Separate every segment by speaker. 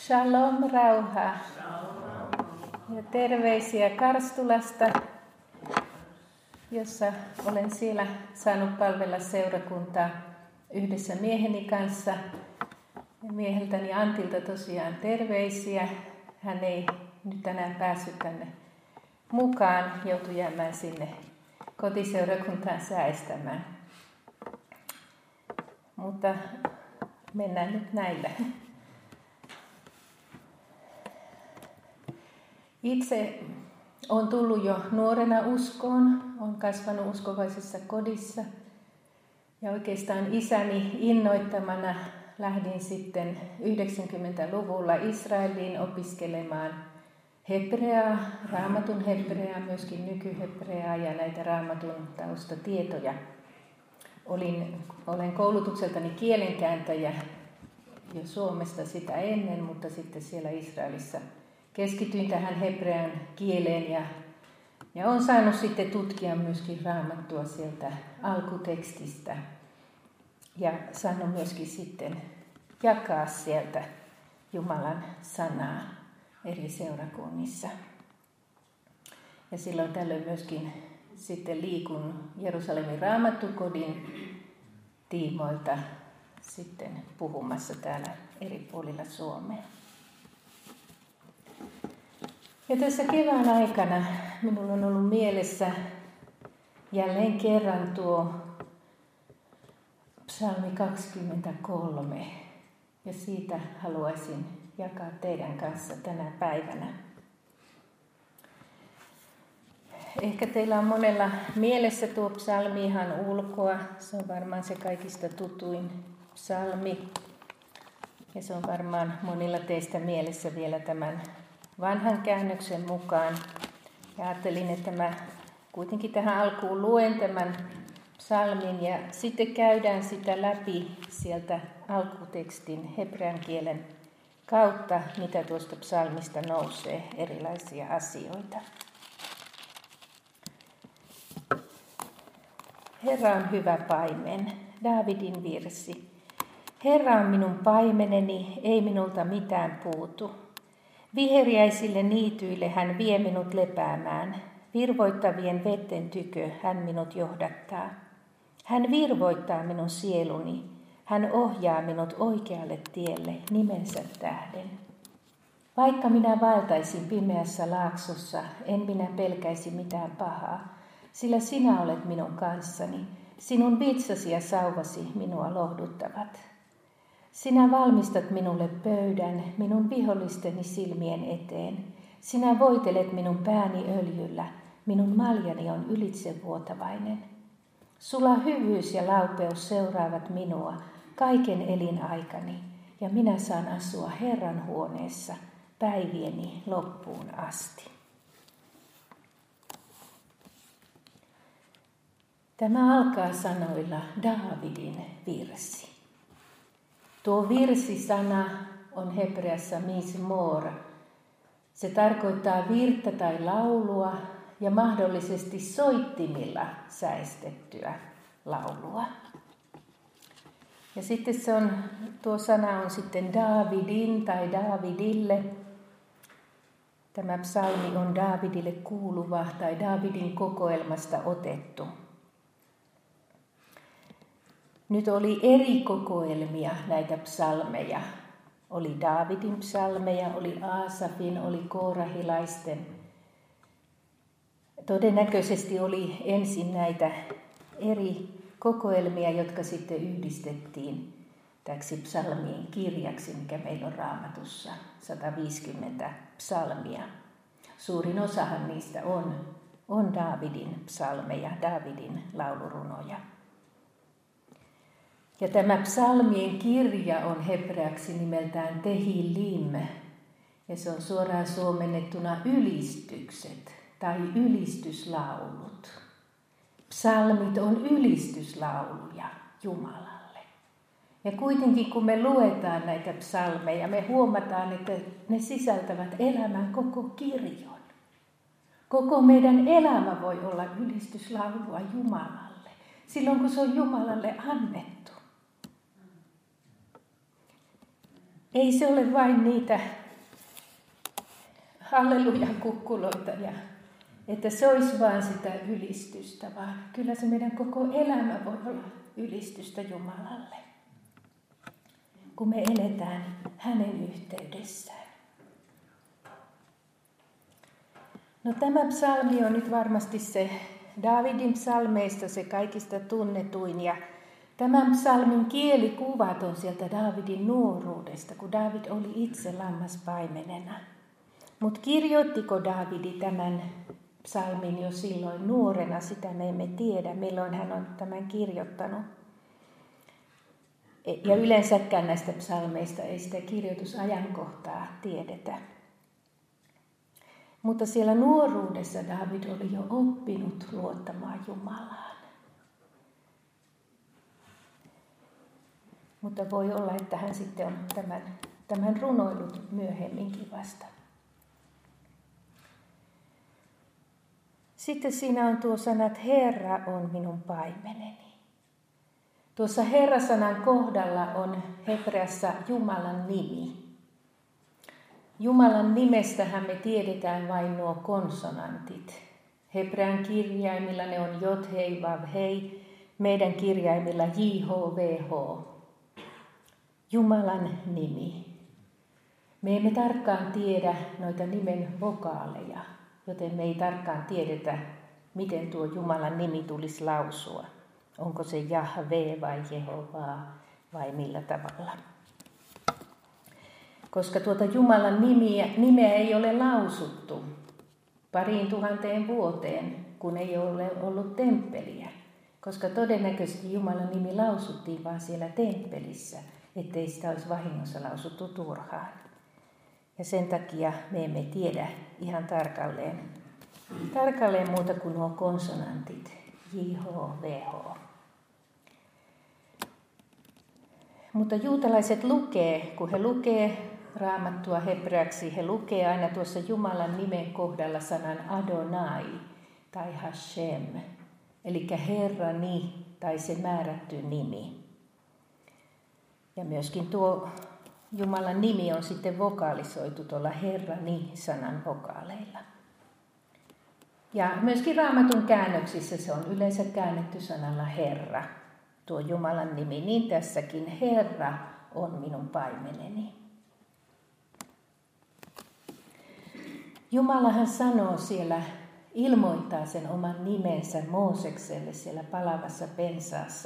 Speaker 1: Shalom, rauhaa. Ja terveisiä Karstulasta, jossa olen siellä saanut palvella seurakuntaa yhdessä mieheni kanssa. Ja mieheltäni Antilta tosiaan terveisiä. Hän ei nyt tänään päässyt tänne mukaan, joutui jäämään sinne kotiseurakuntaan säestämään. Mutta mennään nyt näillä. Itse olen tullut jo nuorena uskoon, olen kasvanut uskovaisessa kodissa ja oikeastaan isäni innoittamana lähdin sitten 90-luvulla Israeliin opiskelemaan hebreaa, raamatun hebreaa, myöskin nykyhebreaa ja näitä raamatun taustatietoja. Olen koulutukseltani kielenkääntäjä jo Suomesta sitä ennen, mutta sitten siellä Israelissa keskityin tähän hebrean kieleen ja olen saanut sitten tutkia myöskin raamattua sieltä alkutekstistä ja saanut myöskin sitten jakaa sieltä Jumalan sanaa eri seurakunnissa. Ja silloin tällöin myöskin sitten liikun Jerusalemin raamattukodin tiimoilta sitten puhumassa täällä eri puolilla Suomea. Ja tässä kevään aikana minulla on ollut mielessä jälleen kerran tuo psalmi 23. Ja siitä haluaisin jakaa teidän kanssa tänä päivänä. Ehkä teillä on monella mielessä tuo psalmi ihan ulkoa. Se on varmaan se kaikista tutuin psalmi. Ja se on varmaan monilla teistä mielessä vielä tämän vanhan käännöksen mukaan. Ja ajattelin, että mä kuitenkin tähän alkuun luen tämän psalmin ja sitten käydään sitä läpi sieltä alkutekstin hebrean kielen kautta, mitä tuosta psalmista nousee erilaisia asioita. Herra on hyvä paimen, Daavidin virsi. Herra on minun paimeneni, ei minulta mitään puutu. Viheriäisille niityille hän vie minut lepäämään. Virvoittavien vetten tykö hän minut johdattaa. Hän virvoittaa minun sieluni. Hän ohjaa minut oikealle tielle nimensä tähden. Vaikka minä vaeltaisin pimeässä laaksossa, en minä pelkäisi mitään pahaa, sillä sinä olet minun kanssani. Sinun vitsasi ja sauvasi minua lohduttavat. Sinä valmistat minulle pöydän minun vihollisteni silmien eteen. Sinä voitelet minun pääni öljyllä, minun maljani on ylitsevuotavainen. Sulla hyvyys ja laupeus seuraavat minua kaiken elinaikani, ja minä saan asua Herran huoneessa päivieni loppuun asti. Tämä alkaa sanoilla Daavidin virsi. Tuo virsisana on hebreassa mizmor. Se tarkoittaa virttä tai laulua ja mahdollisesti soittimilla säestettyä laulua. Ja sitten tuo sana on sitten Daavidin tai Daavidille. Tämä psalmi on Daavidille kuuluva tai Daavidin kokoelmasta otettu. Nyt oli eri kokoelmia näitä psalmeja. Oli Daavidin psalmeja, oli Aasafin, oli koorahilaisten. Todennäköisesti oli ensin näitä eri kokoelmia, jotka sitten yhdistettiin täksi psalmien kirjaksi, mikä meillä on Raamatussa, 150 psalmia. Suurin osahan niistä on Daavidin psalmeja, Daavidin laulurunoja. Ja tämä psalmien kirja on hebreaksi nimeltään Tehillim, ja se on suoraan suomennettuna ylistykset tai ylistyslaulut. Psalmit on ylistyslauluja Jumalalle. Ja kuitenkin kun me luetaan näitä psalmeja, me huomataan, että ne sisältävät elämän koko kirjon. Koko meidän elämä voi olla ylistyslaulua Jumalalle, silloin kun se on Jumalalle annettu. Ei se ole vain niitä hallelujan kukkuloita ja että se olisi vain sitä ylistystä, vaan kyllä se meidän koko elämä voi olla ylistystä Jumalalle, kun me eletään hänen yhteydessään. No tämä psalmi on nyt varmasti se Daavidin psalmeista se kaikista tunnetuin ja tämän psalmin kielikuvat on sieltä Daavidin nuoruudesta, kun Daavid oli itse lammaspaimenena. Mutta kirjoittiko Daavidi tämän psalmin jo silloin nuorena, sitä me emme tiedä, milloin hän on tämän kirjoittanut. Ja yleensäkään näistä psalmeista ei sitä kirjoitusajankohtaa tiedetä. Mutta siellä nuoruudessa Daavid oli jo oppinut luottamaan Jumalaan. Mutta voi olla, että hän sitten on tämän runoillut myöhemminkin vasta. Sitten siinä on tuo sana, että Herra on minun paimeneni. Tuossa Herra-sanan kohdalla on hebreassa Jumalan nimi. Jumalan nimestähän me tiedetään vain nuo konsonantit. Hebrean kirjaimilla ne on jot, hei, vav, hei. Meidän kirjaimilla JHVH. Jumalan nimi. Me emme tarkkaan tiedä noita nimen vokaaleja, joten me ei tarkkaan tiedetä, miten tuo Jumalan nimi tulisi lausua. Onko se Jahve vai Jehova vai millä tavalla. Koska tuota Jumalan nimeä ei ole lausuttu 2000 vuoteen, kun ei ole ollut temppeliä. Koska todennäköisesti Jumalan nimi lausuttiin vaan siellä temppelissä, ettei sitä olisi vahingossa lausuttu turhaan. Ja sen takia me emme tiedä ihan tarkalleen muuta kuin nuo konsonantit, JHVH. Mutta juutalaiset lukee, kun he lukee Raamattua hebreaksi, he lukee aina tuossa Jumalan nimen kohdalla sanan Adonai tai Hashem, eli Herrani tai se määrätty nimi. Ja myöskin tuo Jumalan nimi on sitten vokaalisoitu tuolla Herrani-sanan vokaaleilla. Ja myöskin Raamatun käännöksissä se on yleensä käännetty sanalla Herra, tuo Jumalan nimi. Niin tässäkin Herra on minun paimeneni. Jumalahan sanoo siellä, ilmoittaa sen oman nimensä Moosekselle siellä palavassa pensaassa.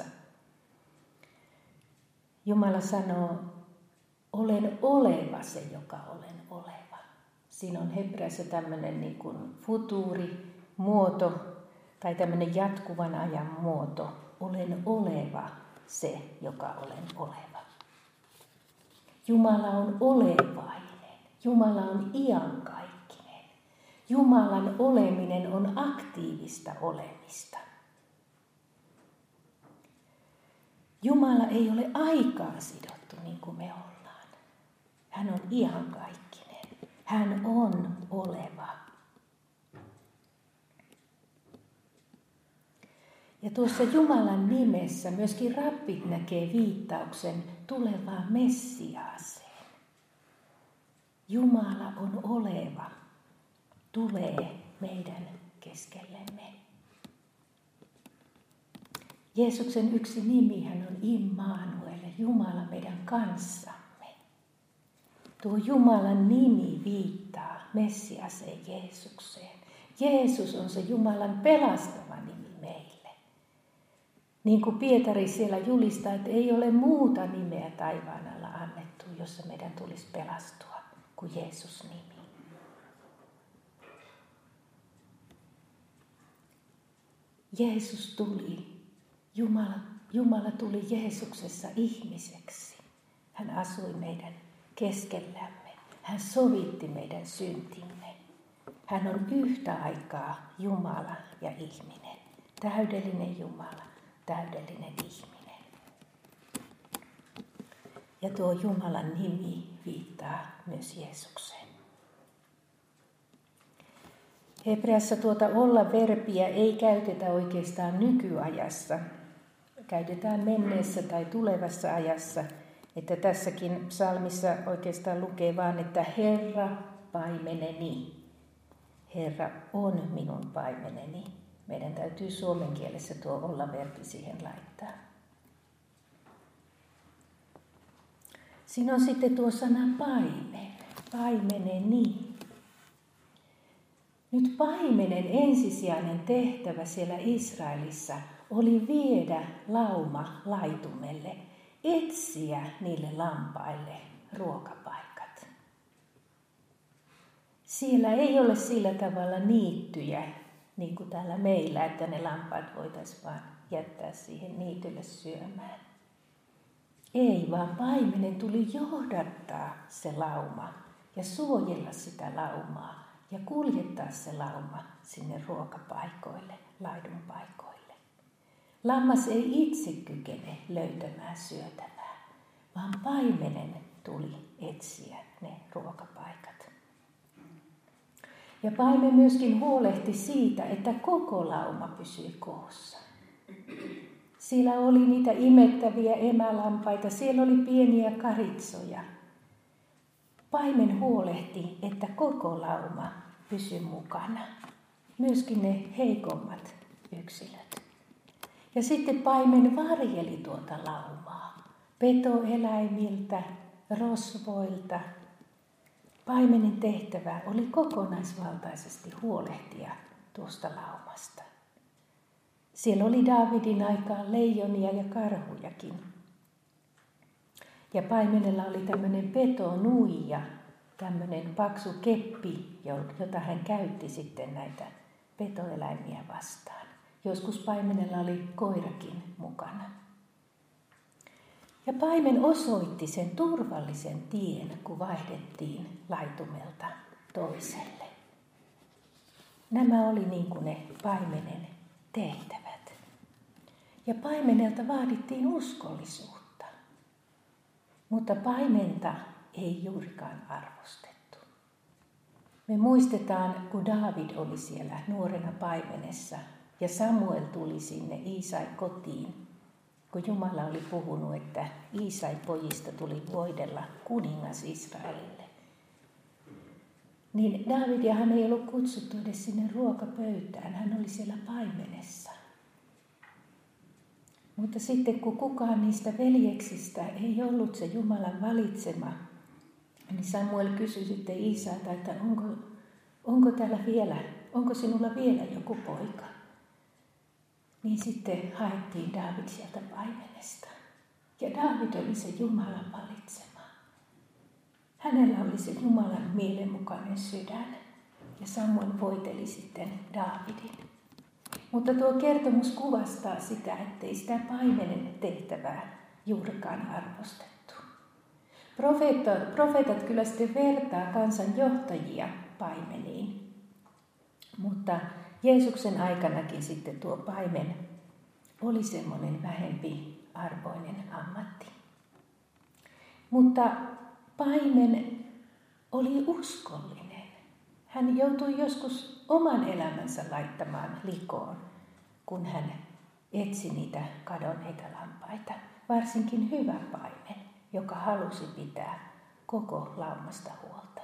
Speaker 1: Jumala sanoo, olen oleva se, joka olen oleva. Siinä on hebreassa tämmöinen niin kuin futuurimuoto tai tämmöinen jatkuvan ajan muoto. Olen oleva se, joka olen oleva. Jumala on olevainen. Jumala on iankaikkinen. Jumalan oleminen on aktiivista olemista. Jumala ei ole aikaa sidottu niin kuin me ollaan. Hän on iankaikkinen. Hän on oleva. Ja tuossa Jumalan nimessä myöskin rabbit näkee viittauksen tulevaan Messiaaseen. Jumala on oleva. Tulee meidän keskellemme. Jeesuksen yksi nimihän on Immanuel, Jumala meidän kanssamme. Tuo Jumalan nimi viittaa Messiaseen Jeesukseen. Jeesus on se Jumalan pelastava nimi meille. Niin kuin Pietari siellä julistaa, että ei ole muuta nimeä taivaan alla annettu, jossa meidän tulisi pelastua kuin Jeesus nimi. Jeesus tuli, Jumala tuli Jeesuksessa ihmiseksi. Hän asui meidän keskellämme. Hän sovitti meidän syntimme. Hän on yhtä aikaa Jumala ja ihminen. Täydellinen Jumala, täydellinen ihminen. Ja tuo Jumalan nimi viittaa myös Jeesukseen. Hebreassa tuota olla-verbiä ei käytetä oikeastaan nykyajassa. Käytetään menneessä tai tulevassa ajassa. Että tässäkin psalmissa oikeastaan lukee vaan, että Herra paimeneni. Herra on minun paimeneni. Meidän täytyy suomen kielessä tuo olla-verbi siihen laittaa. Siinä on sitten tuo sana paimen. Paimeneni. Nyt paimenen ensisijainen tehtävä siellä Israelissa oli viedä lauma laitumelle, etsiä niille lampaille ruokapaikat. Siellä ei ole sillä tavalla niittyjä, niin kuin täällä meillä, että ne lampaat voitaisiin vaan jättää siihen niitylle syömään. Ei, vaan paimenen tuli johdattaa se lauma ja suojella sitä laumaa ja kuljettaa se lauma sinne ruokapaikoille, laidunpaikoille. Lammas ei itse kykene löytämään syötävää, vaan paimenen tuli etsiä ne ruokapaikat. Ja paimen myöskin huolehti siitä, että koko lauma pysyi koossa. Siellä oli niitä imettäviä emälampaita, siellä oli pieniä karitsoja. Paimen huolehti, että koko lauma pysyi mukana, myöskin ne heikommat yksilöt. Ja sitten paimen varjeli tuota laumaa, petoeläimiltä, rosvoilta. Paimenen tehtävä oli kokonaisvaltaisesti huolehtia tuosta laumasta. Siellä oli Daavidin aikaan leijonia ja karhujakin. Ja paimenella oli tämmöinen petonuija, tämmöinen paksu keppi, jota hän käytti sitten näitä petoeläimiä vastaan. Joskus paimenella oli koirakin mukana. Ja paimen osoitti sen turvallisen tien, kun vaihdettiin laitumelta toiselle. Nämä oli niin kuin ne paimenen tehtävät. Ja paimenelta vaadittiin uskollisuutta. Mutta paimenta ei juurikaan arvostettu. Me muistetaan, kun Daavid oli siellä nuorena paimenessa ja Samuel tuli sinne Iisai kotiin, kun Jumala oli puhunut, että Iisai pojista tuli voidella kuningas Israelille. Niin Daavidia hän ei ollut kutsuttu edes sinne ruokapöytään, hän oli siellä paimenessa. Mutta sitten kun kukaan niistä veljeksistä ei ollut se Jumalan valitsema, niin Samuel kysyi sitten Iisalta, että onko sinulla vielä joku poika? Niin sitten haettiin Daavid sieltä paimenesta. Ja Daavid oli se Jumalan valitsema. Hänellä oli se Jumalan mielenmukainen sydän. Ja Samuel voiteli sitten Daavidin. Mutta tuo kertomus kuvastaa sitä, ettei sitä paimenen tehtävää juurikaan arvostettu. Profeetat kyllä sitten vertaa kansan johtajia paimeniin. Mutta Jeesuksen aikanakin sitten tuo paimen oli semmoinen vähempi arvoinen ammatti. Mutta paimen oli uskollinen. Hän joutui joskus oman elämänsä laittamaan likoon, kun hän etsi niitä kadonneita lampaita. Varsinkin hyvä paimen, joka halusi pitää koko laumasta huolta.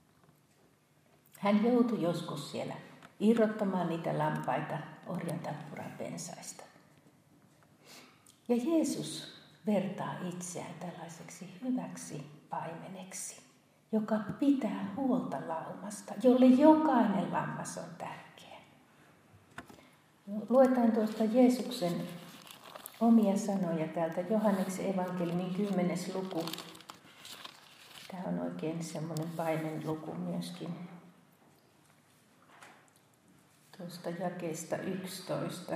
Speaker 1: Hän joutui joskus siellä irrottamaan niitä lampaita orjantappuran pensaista. Ja Jeesus vertaa itseään tällaiseksi hyväksi paimeneksi, joka pitää huolta laumasta, jolle jokainen lammas on tärkeä. Luetaan tuosta Jeesuksen omia sanoja täältä Johanneksen evankeliumin 10. luku. Tämä on oikein semmoinen paimen luku myöskin. Tuosta jakeesta 11.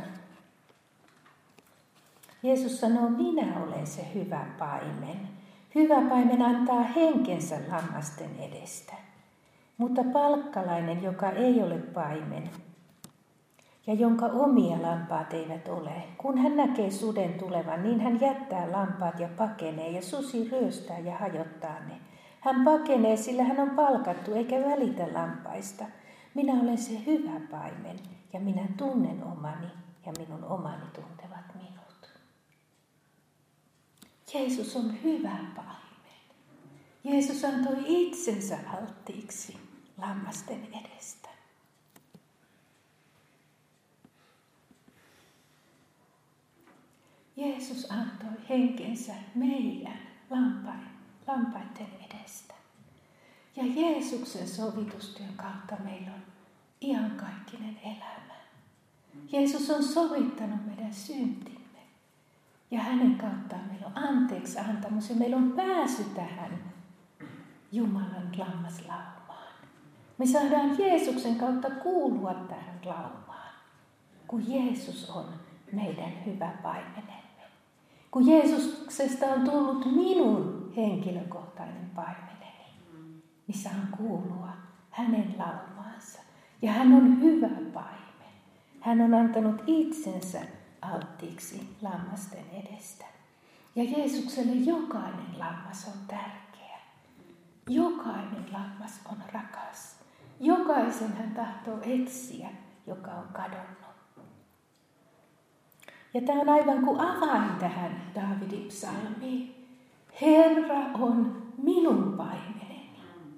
Speaker 1: Jeesus sanoo, minä olen se hyvä paimen. Hyvä paimen antaa henkensä lammasten edestä. Mutta palkkalainen, joka ei ole paimen ja jonka omia lampaat eivät ole, kun hän näkee suden tulevan, niin hän jättää lampaat ja pakenee ja susi ryöstää ja hajottaa ne. Hän pakenee, sillä hän on palkattu eikä välitä lampaista. Minä olen se hyvä paimen ja minä tunnen omani ja minun omani tuntevat minut. Jeesus on hyvä paimen. Jeesus antoi itsensä alttiiksi lammasten edestä. Jeesus antoi henkensä meidän lampaiden edestä. Ja Jeesuksen sovitustyön kautta meillä on iankaikkinen elämä. Jeesus on sovittanut meidän syntimme. Ja hänen kauttaan meillä on anteeksi antamus ja meillä on pääsy tähän Jumalan lammaslaumaan. Me saadaan Jeesuksen kautta kuulua tähän laumaan, kun Jeesus on meidän hyvä paimenemme. Kun Jeesuksesta on tullut minun henkilökohtainen paimeneni, niin saan kuulua hänen laumaansa. Ja hän on hyvä paimen. Hän on antanut itsensä alttiiksi lammasten edestä. Ja Jeesukselle jokainen lammas on tärkeä. Jokainen lammas on rakas. Jokaisen hän tahtoo etsiä, joka on kadonnut. Ja tämä on aivan kuin avain tähän Daavidin psalmiin. Herra on minun paimeneni.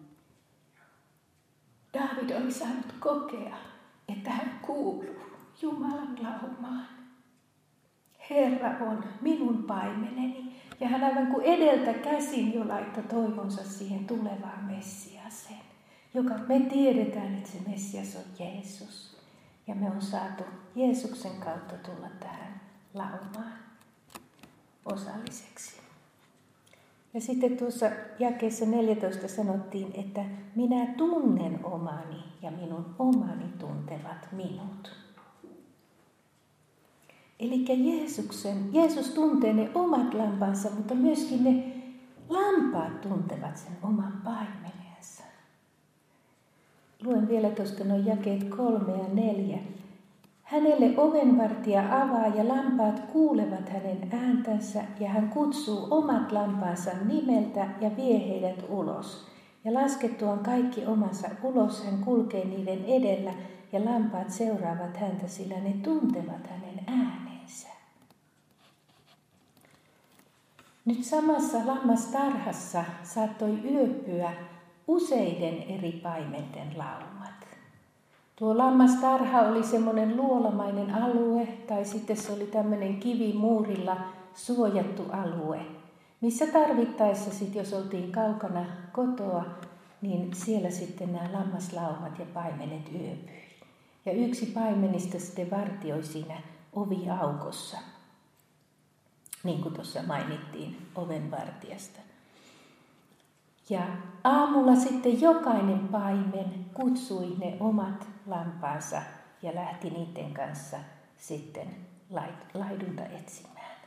Speaker 1: Daavid oli saanut kokea, että hän kuuluu Jumalan laumaan. Herra on minun paimeneni. Ja hän aivan kuin edeltä käsin jo laittoi toivonsa siihen tulevaan Messiaseen, joka me tiedetään, että se Messias on Jeesus. Ja me on saatu Jeesuksen kautta tulla tähän laumaan osalliseksi. Ja sitten tuossa jakeessa 14 sanottiin, että minä tunnen omani ja minun omani tuntevat minut. Eli Jeesus tuntee ne omat lampaansa, mutta myöskin ne lampaat tuntevat sen oman paimenensa. Luen vielä tuosta nuo jakeet 3 ja 4. Hänelle ovenvartija avaa ja lampaat kuulevat hänen ääntänsä ja hän kutsuu omat lampaansa nimeltä ja vie heidät ulos. Ja laskettuaan kaikki omansa ulos hän kulkee niiden edellä ja lampaat seuraavat häntä, sillä ne tuntevat hänen äänensä. Nyt samassa lammastarhassa saattoi yöpyä useiden eri paimenten laumat. Tuo lammastarha oli semmoinen luolamainen alue, tai sitten se oli tämmöinen kivimuurilla suojattu alue, missä tarvittaessa sitten, jos oltiin kaukana kotoa, niin siellä sitten nämä lammaslaumat ja paimenet yöpyi. Ja yksi paimenista sitten vartioi siinä oviaukossa, niin kuin tuossa mainittiin ovenvartijasta. Ja aamulla sitten jokainen paimen kutsui ne omat lampaansa ja lähti niiden kanssa sitten laidunta etsimään.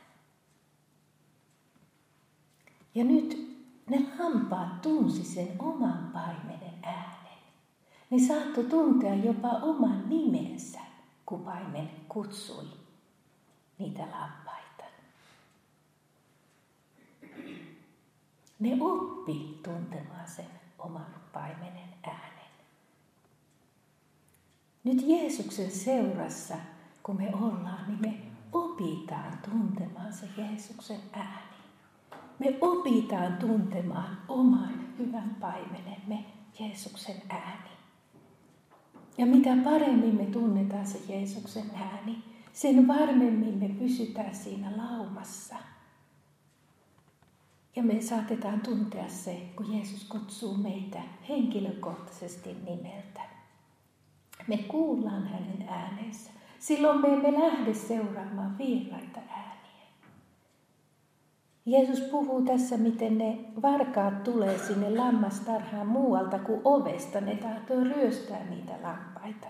Speaker 1: Ja nyt ne lampaat tunsi sen oman paimenen äänen. Ne saattoi tuntea jopa oman nimensä, kun paimen kutsui niitä lampaita. Ne oppi tuntemaan sen oman paimenen äänen. Nyt Jeesuksen seurassa, kun me ollaan, niin me opitaan tuntemaan se Jeesuksen ääni. Me opitaan tuntemaan oman hyvän paimenemme Jeesuksen ääni. Ja mitä paremmin me tunnetaan se Jeesuksen ääni, sen varmemmin me pysytään siinä laumassa. Ja me saatetaan tuntea se, kun Jeesus kutsuu meitä henkilökohtaisesti nimeltä. Me kuullaan hänen äänensä. Silloin me emme lähde seuraamaan vieraita ääniä. Jeesus puhuu tässä, miten ne varkaat tulee sinne lammastarhaan muualta kuin ovesta. Ne tahtoo ryöstää niitä lampaita.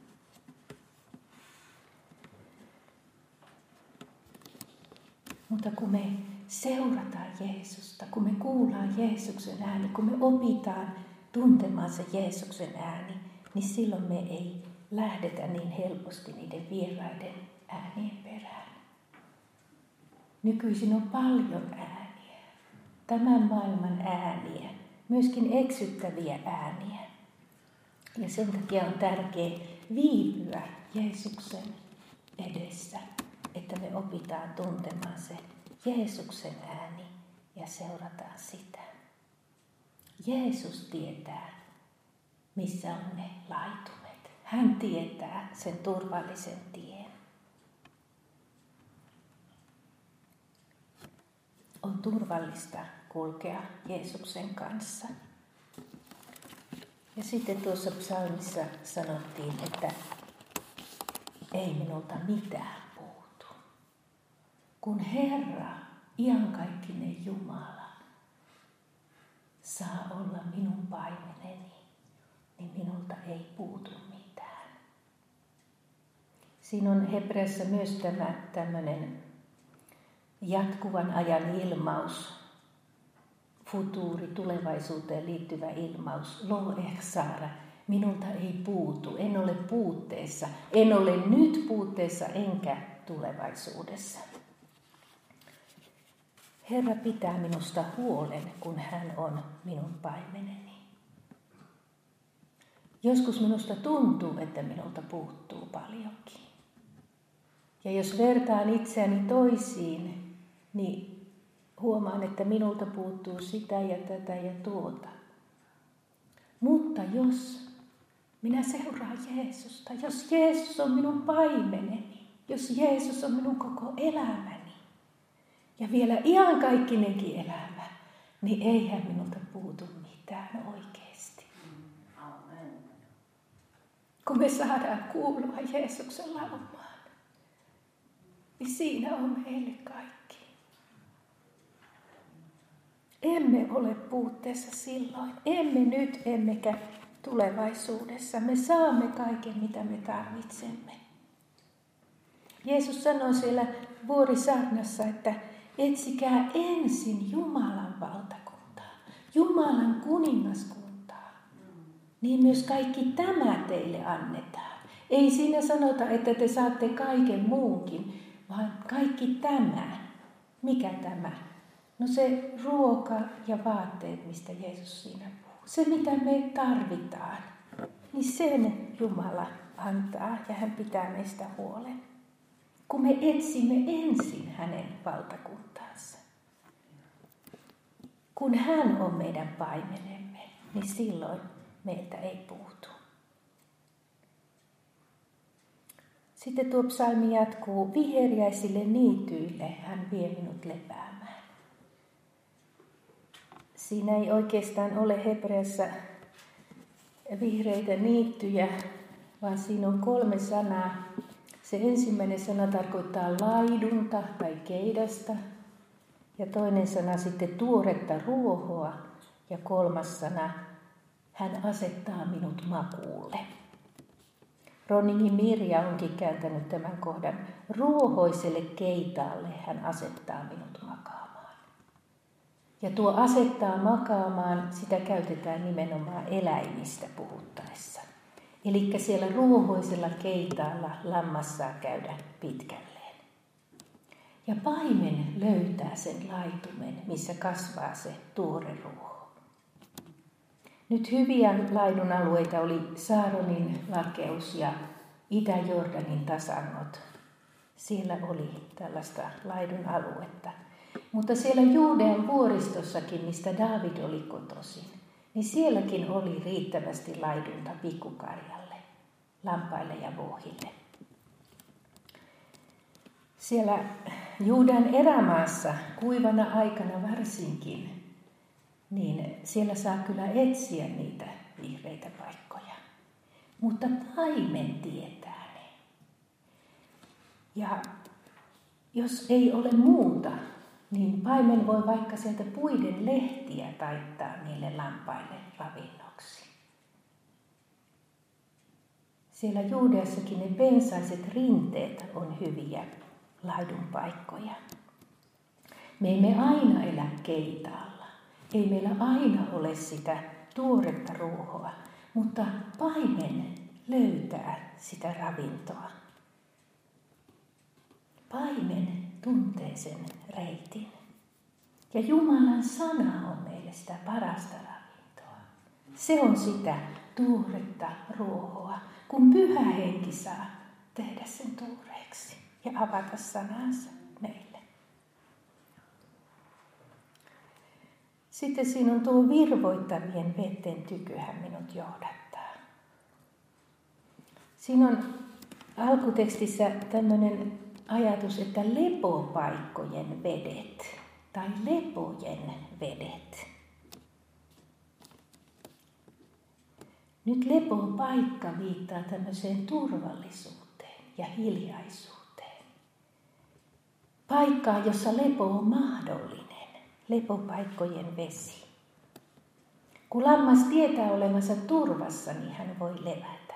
Speaker 1: Mutta kun me seurataan Jeesusta, kun me kuullaan Jeesuksen ääni, kun me opitaan tuntemaan se Jeesuksen ääni, niin silloin me ei lähdetä niin helposti niiden vieraiden äänien perään. Nykyisin on paljon ääniä, tämän maailman ääniä, myöskin eksyttäviä ääniä. Ja sen takia on tärkeää viipyä Jeesuksen edessä, että me opitaan tuntemaan se Jeesuksen ääni ja seurataan sitä. Jeesus tietää, missä on ne laitumet. Hän tietää sen turvallisen tien. On turvallista kulkea Jeesuksen kanssa. Ja sitten tuossa psalmissa sanottiin, että ei minulta mitään puutu. Kun Herra, iankaikkinen Jumala, saa olla minun paimeneni, niin minulta ei puutu mitään. Siinä on Hebreassa myös tämä tämmöinen jatkuvan ajan ilmaus, futuuri, tulevaisuuteen liittyvä ilmaus, lo ehsara, minulta ei puutu, en ole puutteessa, en ole nyt puutteessa enkä tulevaisuudessa. Herra pitää minusta huolen, kun hän on minun paimeneni. Joskus minusta tuntuu, että minulta puuttuu paljonkin. Ja jos vertaan itseäni toisiin, niin huomaan, että minulta puuttuu sitä ja tätä ja tuota. Mutta jos minä seuraan Jeesusta, jos Jeesus on minun paimeneni, jos Jeesus on minun koko elämäni ja vielä iankaikkeinenkin elämä, niin eihän minulta puutu mitään oikeasti.
Speaker 2: Amen.
Speaker 1: Kun me saadaan kuulua Jeesuksen laumaan, niin siinä on meille kaikki. Emme ole puutteessa silloin, emme nyt emmekä tulevaisuudessa. Me saamme kaiken, mitä me tarvitsemme. Jeesus sanoi siellä vuorisaarnassa, että etsikää ensin Jumalan valtakuntaa, Jumalan kuningaskuntaa. Niin myös kaikki tämä teille annetaan. Ei siinä sanota, että te saatte kaiken muunkin, vaan kaikki tämä. Mikä tämä? No se ruoka ja vaatteet, mistä Jeesus siinä puhuu. Se, mitä me tarvitaan, niin sen Jumala antaa ja hän pitää meistä huolen. Kun me etsimme ensin hänen valtakuntaansa. Kun hän on meidän paimenemme, niin silloin meiltä ei puutu. Sitten tuo psalmi jatkuu, viheriäisille niityille hän vie minut lepäämään. Siinä ei oikeastaan ole hebreassa vihreitä niittyjä, vaan siinä on 3 sanaa. Se ensimmäinen sana tarkoittaa laidunta tai keidasta, ja toinen sana sitten tuoretta ruohoa, ja 3. sana, hän asettaa minut makuulle. Roningin Mirja onkin kääntänyt tämän kohdan, ruohoiselle keitaalle hän asettaa minut makaamaan. Ja tuo asettaa makaamaan, sitä käytetään nimenomaan eläimistä puhuttaessa. Eli siellä ruohoisella keitaalla lammas saa käydä pitkälleen. Ja paimen löytää sen laitumen, missä kasvaa se tuore ruoho. Nyt hyviä laidun alueita oli Saaronin lakeus ja Itä-Jordanin tasangot. Siellä oli tällaista laidun aluetta. Mutta siellä Juudean vuoristossakin, mistä Daavid oli kotoisin, niin sielläkin oli riittävästi laidunta pikkukarjalle, lampaille ja vuohille. Siellä Juudean erämaassa, kuivana aikana varsinkin, niin siellä saa kyllä etsiä niitä vihreitä paikkoja. Mutta paimen tietää ne. Ja jos ei ole muuta, niin paimen voi vaikka sieltä puiden lehtiä taittaa niille lampaille ravinnoksi. Siellä Juudeassakin ne pensaiset rinteet on hyviä laidun paikkoja. Me emme aina elä keitaalla. Ei meillä aina ole sitä tuoretta ruohoa, mutta paimen löytää sitä ravintoa. Paimen tuntee sen reitin. Ja Jumalan sana on meille sitä parasta ravintoa. Se on sitä tuoretta ruohoa, kun Pyhä Henki saa tehdä sen tuoreeksi ja avata sanansa meille. Sitten siinä on tuo virvoittavien vetten tykö hän minut johdattaa. Siinä on alkutekstissä tämmöinen ajatus, että lepopaikkojen vedet tai lepojen vedet. Nyt lepopaikka viittaa tämmöiseen turvallisuuteen ja hiljaisuuteen. Paikkaa, jossa lepo on mahdollinen. Lepopaikkojen vesi. Kun lammas tietää olevansa turvassa, niin hän voi levätä.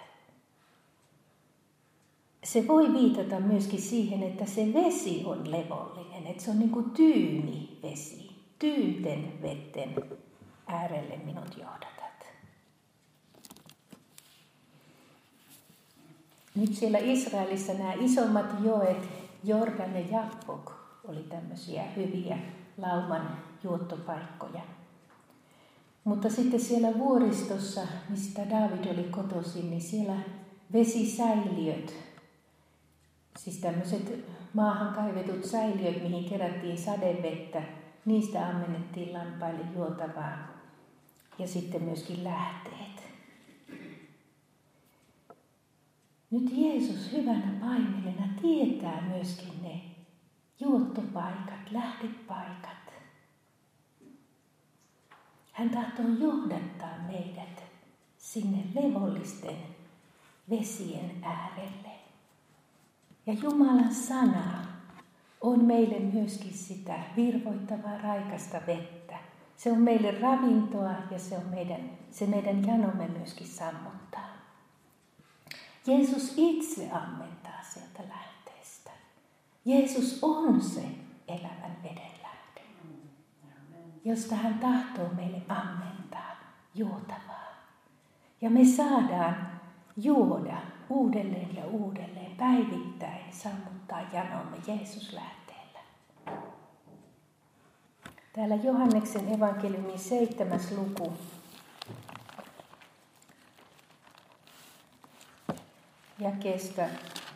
Speaker 1: Se voi viitata myöskin siihen, että se vesi on levollinen, että se on niin kuin tyyni vesi. Tyynten vetten äärelle minut johdatat. Nyt siellä Israelissa nämä isommat joet, Jordan ja Jabbok, oli tämmöisiä hyviä lauman juottopaikkoja. Mutta sitten siellä vuoristossa, mistä Daavid oli kotoisin, niin siellä vesisäiliöt, siis tämmöiset maahan kaivetut säiliöt, mihin kerättiin sadevettä, niistä ammennettiin lampaille juotavaa ja sitten myöskin lähteet. Nyt Jeesus hyvänä paimenena tietää myöskin ne juottopaikat, lähdepaikat. Hän tahtoo johdattaa meidät sinne levollisten vesien äärelle. Ja Jumalan sana on meille myöskin sitä virvoittavaa raikasta vettä. Se on meille ravintoa ja se meidän janomme myöskin sammuttaa. Jeesus itse ammentaa sieltä lähteestä. Jeesus on se elävän veden lähde, josta hän tahtoo meille ammentaa juotavaa. Ja me saadaan juoda uudelleen ja uudelleen päivittäin, sammuttaa janomme Jeesus lähteellä. Täällä Johanneksen evankeliumin 7. luku. Jakeesta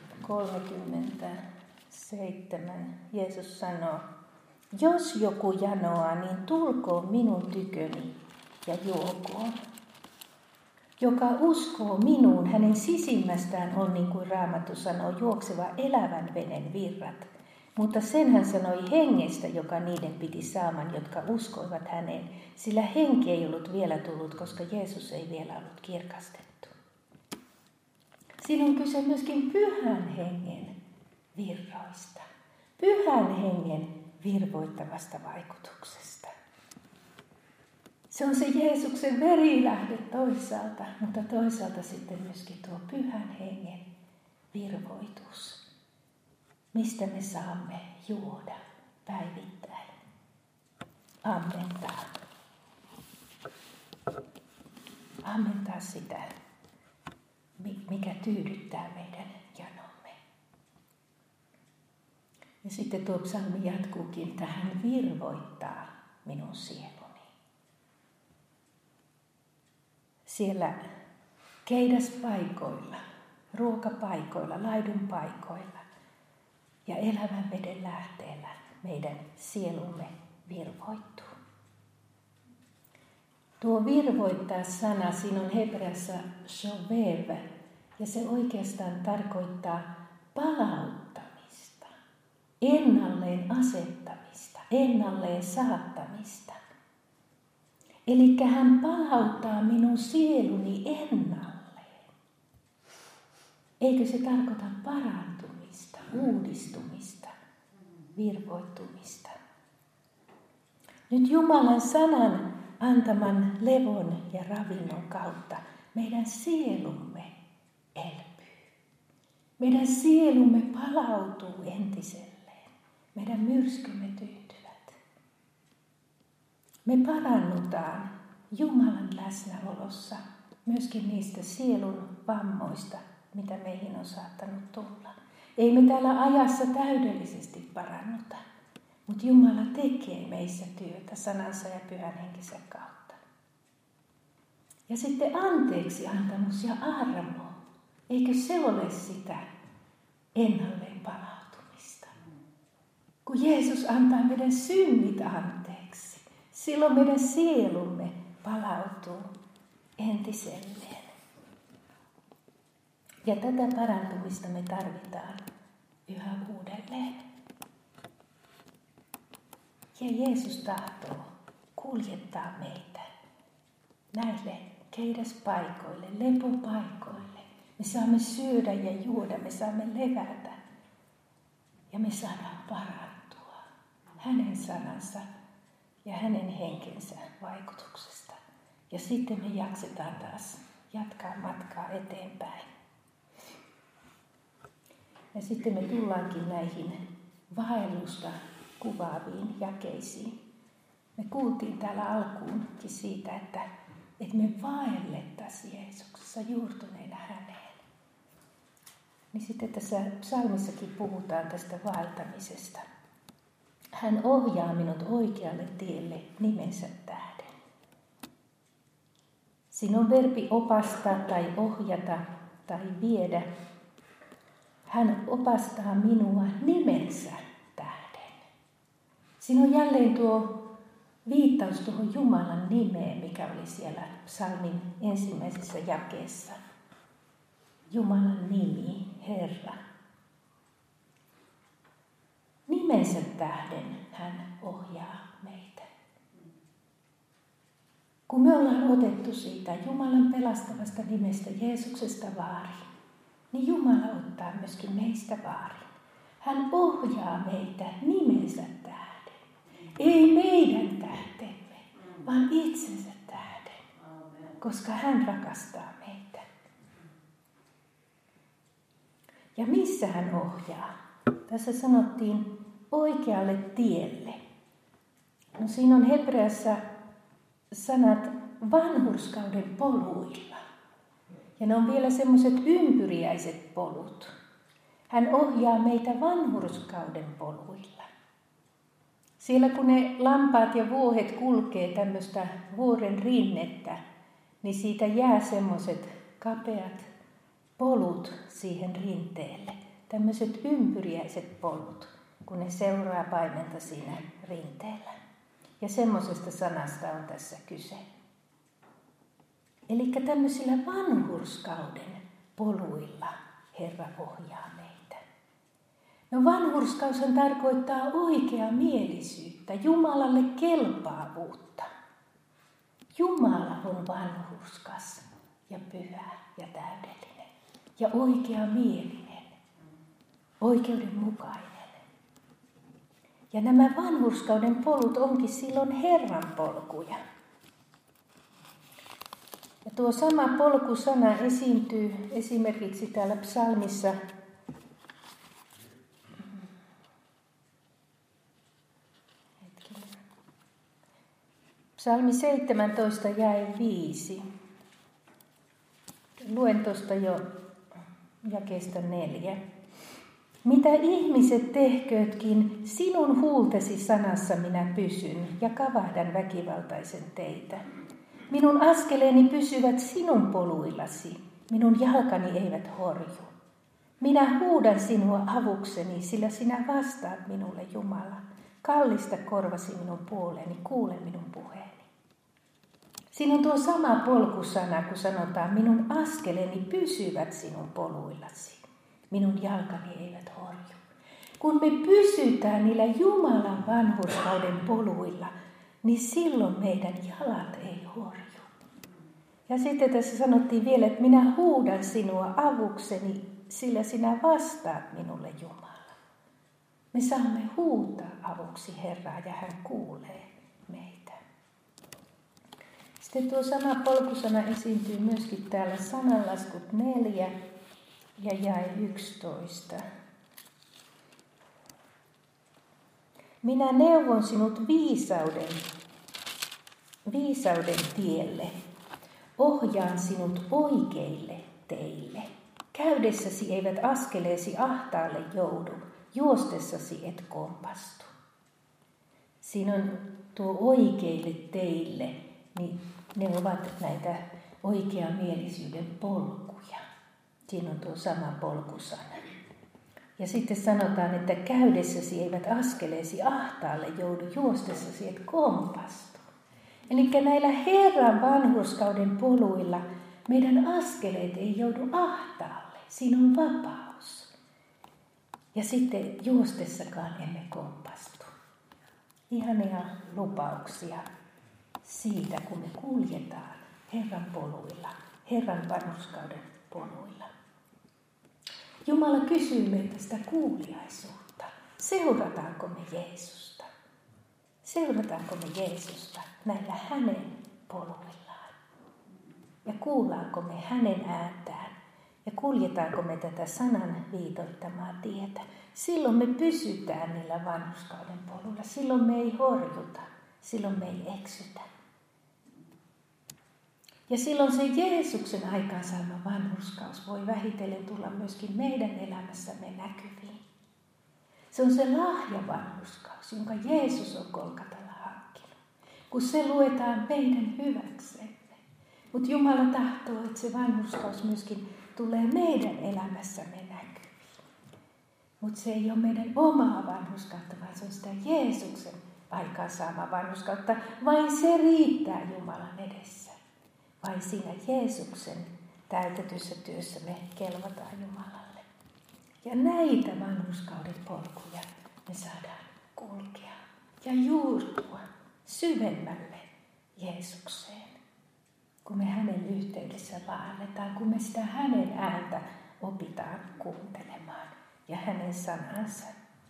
Speaker 1: 37 Jeesus sanoo, jos joku janoaa, niin tulkoon minun tyköni ja juokoon. Joka uskoo minuun, hänen sisimmästään on, niin kuin Raamattu sanoo, juokseva elävän veden virrat. Mutta sen hän sanoi hengestä, joka niiden piti saaman, jotka uskoivat häneen, sillä henki ei ollut vielä tullut, koska Jeesus ei vielä ollut kirkastettu. Siinä on kyse myöskin pyhän hengen virroista, pyhän hengen virvoittavasta vaikutuksesta. Se on se Jeesuksen verilähde toisaalta, mutta toisaalta sitten myöskin tuo pyhän hengen virvoitus, mistä me saamme juoda päivittäin, ammentaa. Ammentaa sitä, mikä tyydyttää meidän janomme. Ja sitten tuo psalmi jatkuukin, että hän virvoittaa minun sieluni. Siellä keidaspaikoilla, ruokapaikoilla, laidunpaikoilla ja elävän veden lähteellä meidän sielumme virvoittuu. Tuo virvoittaa sana, siinä on hebreassa shovev, ja se oikeastaan tarkoittaa palauttamista, ennalleen asettamista, ennalleen saattamista. Eli hän palauttaa minun sieluni ennalleen. Eikö se tarkoita parantumista, uudistumista, virvoittumista? Nyt Jumalan sanan antaman levon ja ravinnon kautta meidän sielumme elpyy. Meidän sielumme palautuu entiselleen. Meidän myrskymme tyytyvät. Me parannutaan Jumalan läsnäolossa myöskin niistä sielun vammoista, mitä meihin on saattanut tulla. Ei me täällä ajassa täydellisesti parannuta. Mutta Jumala tekee meissä työtä sanansa ja pyhän henkensä kautta. Ja sitten anteeksi antamus ja armo. Eikö se ole sitä ennalleen palautumista? Kun Jeesus antaa meidän synnit anteeksi. Silloin meidän sielumme palautuu entiselleen. Ja tätä parantumista me tarvitaan yhä uudelleen. Ja Jeesus tahtoo kuljettaa meitä näille keidaspaikoille, lepopaikoille. Me saamme syödä ja juoda, me saamme levätä ja me saadaan parantua hänen sanansa ja hänen henkensä vaikutuksesta. Ja sitten me jaksetaan taas jatkaa matkaa eteenpäin. Ja sitten me tullaankin näihin vaellusta kuvaaviin jakeisiin. Me kuultiin täällä alkuunkin siitä, että me vaellettaisiin Jeesuksessa juurtuneena häneen. Niin sitten tässä psalmissakin puhutaan tästä vaeltamisesta. Hän ohjaa minut oikealle tielle nimensä tähden. Siinä on verbi opastaa tai ohjata tai viedä. Hän opastaa minua nimensä tähden. Siinä on jälleen tuo viittaus tuohon Jumalan nimeen, mikä oli siellä psalmin ensimmäisessä jakeessa. Jumalan nimi, Herra. Nimensä tähden hän ohjaa meitä. Kun me ollaan otettu siitä Jumalan pelastavasta nimestä Jeesuksesta vaarin, niin Jumala ottaa myöskin meistä vaarin. Hän ohjaa meitä nimensä tähden. Ei meidän tähtemme, vaan itsensä tähden, koska hän rakastaa meitä. Ja missä hän ohjaa? Tässä sanottiin oikealle tielle. No siinä on hebreassa sanat vanhurskauden poluilla. Ja ne on vielä semmoiset ympyriäiset polut. Hän ohjaa meitä vanhurskauden poluilla. Siellä kun ne lampaat ja vuohet kulkee tämmöistä vuoren rinnettä, niin siitä jää semmoiset kapeat polut siihen rinteelle. Tämmöiset ympyriäiset polut, kun ne seuraa paimenta siinä rinteellä. Ja semmoisesta sanasta on tässä kyse. Eli tämmöisillä vanhurskauden poluilla Herra ohjaa meitä. No vanhurskaushan tarkoittaa oikeaa mielisyyttä, Jumalalle kelpaavuutta. Jumala on vanhurskas ja pyhä ja täydellinen ja oikeamielinen, oikeudenmukainen. Ja nämä vanhurskauden polut onkin silloin Herran polkuja. Ja tuo sama polkusana esiintyy esimerkiksi täällä psalmissa Psalmi 17 jae 5. Luen tuosta jo jakeesta 4. Mitä ihmiset tehköötkin, sinun huultesi sanassa minä pysyn ja kavahdan väkivaltaisen teitä. Minun askeleeni pysyvät sinun poluillasi, minun jalkani eivät horju. Minä huudan sinua avukseni, sillä sinä vastaat minulle, Jumala. Kallista korvasi minun puoleeni, kuule minun puheeni. Siinä on tuo sama polkusana, kun sanotaan, minun askeleeni pysyvät sinun poluillasi. Minun jalkani eivät horju. Kun me pysytään niillä Jumalan vanhurskauden poluilla, niin silloin meidän jalat ei horju. Ja sitten tässä sanottiin vielä, että minä huudan sinua avukseni, sillä sinä vastaat minulle, Jumala. Me saamme huutaa avuksi Herraa ja hän kuulee meitä. Sitten tuo sama polkusana esiintyy myöskin täällä sananlaskut 4 ja jae 11. Minä neuvon sinut viisauden tielle. Ohjaan sinut oikeille teille. Käydessäsi eivät askeleesi ahtaalle joudu, juostessasi et kompastu. Siinä on tuo oikeille teille, niin ne ovat näitä oikeamielisyyden polkuja. Siinä on tuo sama polkusana. Ja sitten sanotaan, että käydessäsi eivät askeleesi ahtaalle joudu, juostessasi et kompastu. Eli näillä Herran vanhurskauden poluilla meidän askeleet ei joudu ahtaalle. Siinä on vapaus. Ja sitten juostessakaan emme kompastu. Ihania lupauksia siitä, kun me kuljetaan Herran poluilla, Herran vanhurskauden poluilla. Jumala kysyy meiltä sitä kuuliaisuutta. Seurataanko me Jeesusta? Seurataanko me Jeesusta näillä hänen poluillaan? Ja kuullaanko me hänen ääntään? Ja kuljetaanko me tätä sanan viitoittamaa tietä? Silloin me pysytään niillä vanhurskauden poluilla. Silloin me ei horjuta. Silloin me ei eksytä. Ja silloin se Jeesuksen aikaansaama vanhurskaus voi vähitellen tulla myöskin meidän elämässämme näkyviin. Se on se lahjavanhurskaus, jonka Jeesus on Golgatalla hankkinut, kun se luetaan meidän hyväksemme. Mutta Jumala tahtoo, että se vanhurskaus myöskin tulee meidän elämässämme näkyviin. Mutta se ei ole meidän omaa vanhurskautta, vaan se on sitä Jeesuksen aikaansaamaa vanhurskautta. Vain se riittää Jumalan edessä. Vain siinä Jeesuksen täytetyssä työssä me kelvataan Jumalalle. Ja näitä vanhurskauden polkuja me saadaan kulkea ja juurtua syvemmälle Jeesukseen. Kun me hänen yhteydessä vaelletaan, kun me sitä hänen ääntä opitaan kuuntelemaan ja hänen sanansa.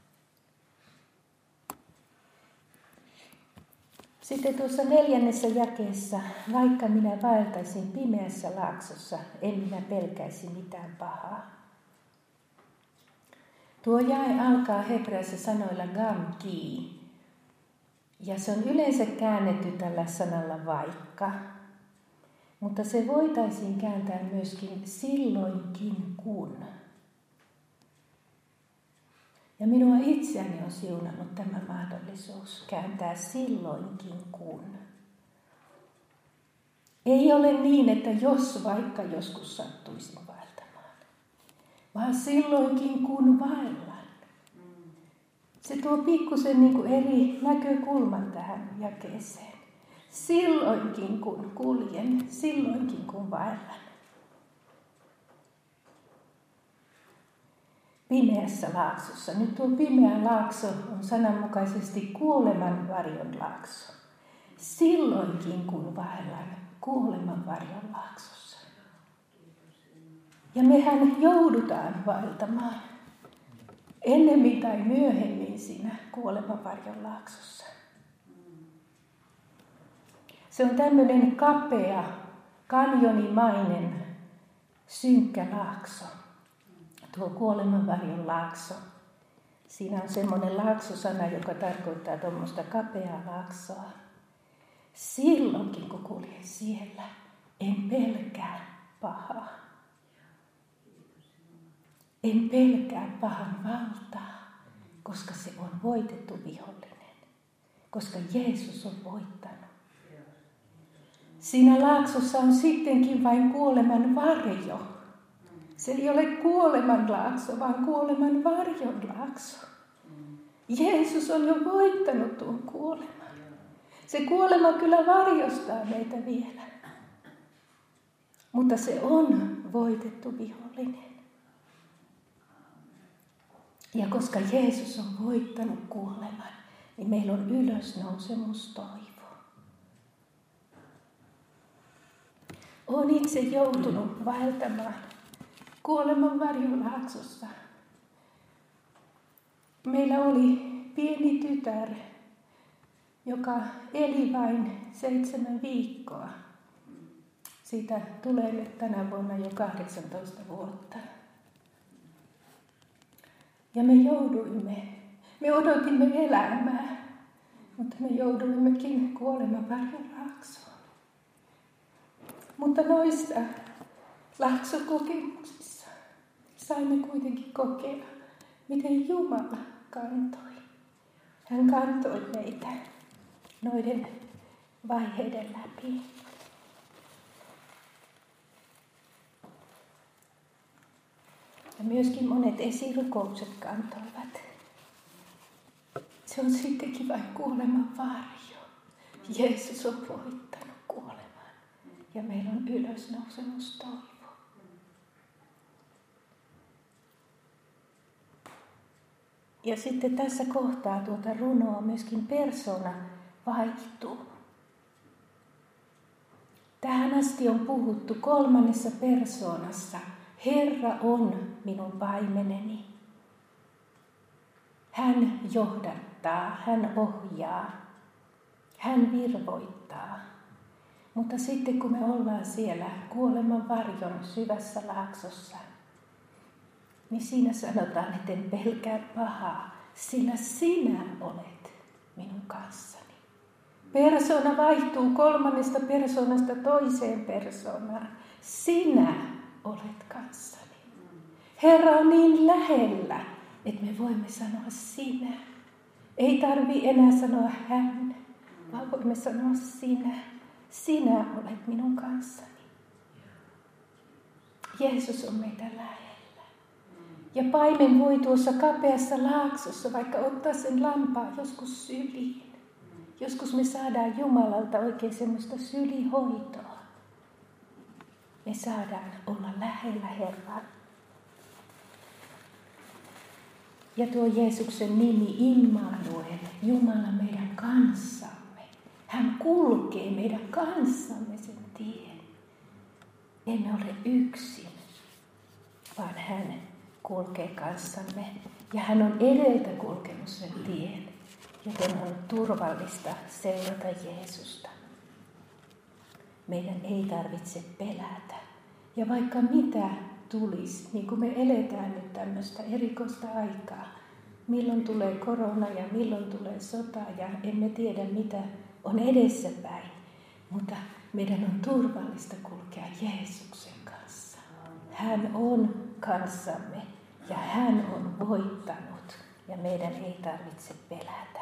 Speaker 1: Sitten tuossa 4. jakeessa, vaikka minä vaeltaisin pimeässä laaksossa, en minä pelkäisi mitään pahaa. Tuo jae alkaa hebreassa sanoilla gam ki, ja se on yleensä käännetty tällä sanalla vaikka, mutta se voitaisiin kääntää myöskin silloinkin kun. Ja minua itseäni on siunannut tämä mahdollisuus kääntää silloinkin kun. Ei ole niin, että jos vaikka joskus sattuisin vaeltamaan, vaan silloinkin kun vaellan. Se tuo pikkusen niin kuin eri näkökulman tähän jakeeseen. Silloinkin kun kuljen, silloinkin kun vaellan. Pimeässä laaksossa. Nyt tuo pimeä laakso on sananmukaisesti kuoleman varjon laakso. Silloinkin kun vaellan kuoleman varjon laaksossa. Ja mehän joudutaan vaeltamaan ennemmin tai myöhemmin siinä kuoleman varjon laaksossa. Se on tämmöinen kapea, kanjonimainen, synkkä laakso. Tuo kuolemanvarjon laakso. Siinä on semmoinen laaksosana, joka tarkoittaa tuommoista kapeaa laaksoa. Silloinkin kun kuljen siellä, en pelkää pahaa. En pelkää pahan valtaa, koska se on voitettu vihollinen. Koska Jeesus on voittanut. Siinä laaksossa on sittenkin vain kuoleman varjo. Se ei ole kuoleman laakso, vaan kuoleman varjon laakso. Jeesus on jo voittanut tuon kuoleman. Se kuolema kyllä varjostaa meitä vielä. Mutta se on voitettu vihollinen. Ja koska Jeesus on voittanut kuoleman, niin meillä on ylösnousemustoivo. Olen itse joutunut vaeltamaan kuoleman varjon laaksossa. Meillä oli pieni tytär, joka eli vain 7 viikkoa. Siitä tulee nyt tänä vuonna jo 18 vuotta. Ja me odotimme elämää, mutta me jouduimmekin kuoleman varjon laaksoon. Mutta noissa laaksokokemuksissa saimme kuitenkin kokea, miten Jumala kantoi. Hän kantoi meitä noiden vaiheiden läpi. Ja myöskin monet esirukoukset kantoivat. Se on sittenkin vain kuoleman varjo. Jeesus on voittanut kuoleman ja meillä on ylösnousemustoivo. Ja sitten tässä kohtaa tuota runoa myöskin persona vaihtuu. Tähän asti on puhuttu 3. persoonassa. Herra on minun paimeneni. Hän johdattaa, hän ohjaa, hän virvoittaa. Mutta sitten kun me ollaan siellä kuoleman varjon syvässä laaksossa, niin siinä sanotaan, että en pelkää pahaa, sillä sinä olet minun kanssani. Persona vaihtuu 3. persoonasta toiseen persoonaan. Sinä olet kanssani. Herra on niin lähellä, että me voimme sanoa sinä. Ei tarvitse enää sanoa hän, vaan voimme sanoa sinä. Sinä olet minun kanssani. Jeesus on meitä lähellä. Ja paimen voi tuossa kapeassa laaksossa vaikka ottaa sen lampaan joskus syliin. Joskus me saadaan Jumalalta oikein semmoista sylihoitoa. Me saadaan olla lähellä Herraa. Ja tuo Jeesuksen nimi Immanuel, Jumala meidän kanssamme. Hän kulkee meidän kanssamme sen tien. Emme ole yksin, vaan hän kulkee kanssamme. Ja hän on edeltä kulkenut sen tien, joten on turvallista seurata Jeesusta. Meidän ei tarvitse pelätä. Ja vaikka mitä tulisi, niin kuin me eletään nyt tämmöistä erikoista aikaa, milloin tulee korona ja milloin tulee sota ja emme tiedä mitä on edessäpäin, mutta meidän on turvallista kulkea Jeesuksen kanssa. Hän on kanssamme ja hän on voittanut ja meidän ei tarvitse pelätä.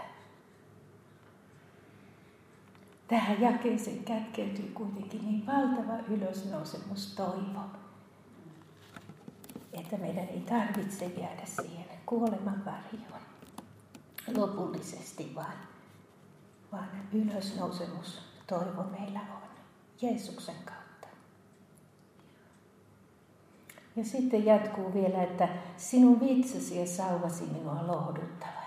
Speaker 1: Tähän jakeeseen kätkeytyy kuitenkin niin valtava ylösnousemustoivo, että meidän ei tarvitse jäädä siihen kuoleman varjoon lopullisesti, vaan ylösnousemustoivo meillä on Jeesuksen kautta. Ja sitten jatkuu vielä, että sinun vitsasi ja sauvasi minua lohduttavat.